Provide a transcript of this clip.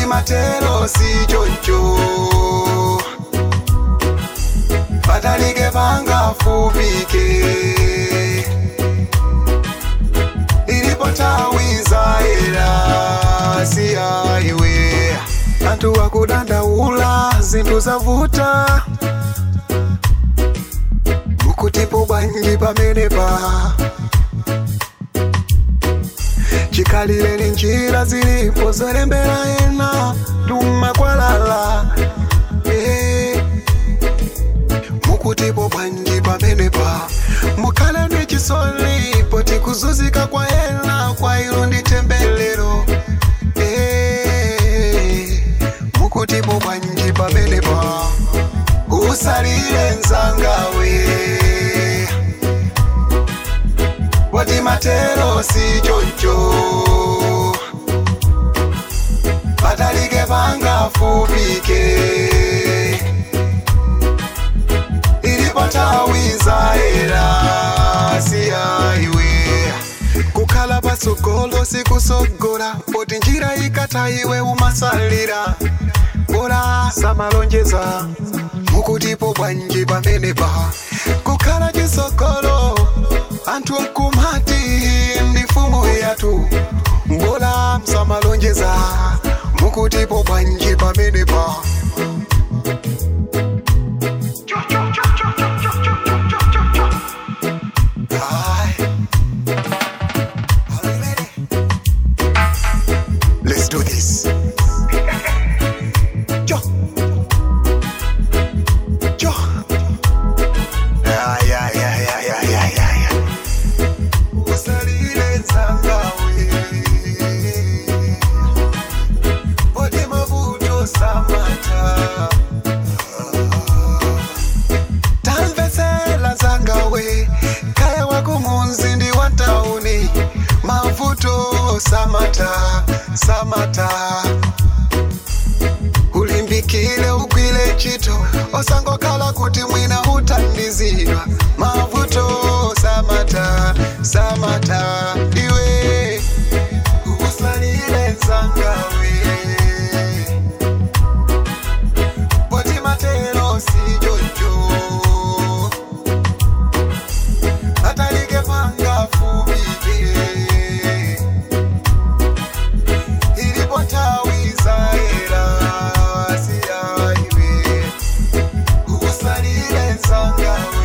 matelo si choncho Patalike panga fupike Ilipotawiza era si aiwe Antu wakudanda ula zintu zavuta Mukutipo bangi pamenepa Chikalile ni njira zilipo zolembera ena Tuma kwa lala Mukutipo bangi pamenepa Mukale ni chisoli Poti kuzuzika kwa ena Kwa ilundi tembelero Mukutipo bangi pamenepa Usalile nzangawe Wati matero si choncho Patalike panga fupike Ilipotawiza era si aiwe Kukala pasukolo si kusogora Poti njira ikata iwe umasalira Bora samalonjeza Mukutipo banji pamenepa Kukala jisokolo Antu kumati ndifumu yatu Mbola msamalonjeza Mukutipo banji pamenepa Let's do this. Kaya wako munzindi wa tauni Mavuto samata, samata Ulimbikile ukwile chito Osango kala kuti mwina utandizidwa Mavuto samata, samata Iwe usalile nzangawe Poti matelo si jojo Patalike panga fupike Ilipotawiza era si aiwe Usalile nzangawe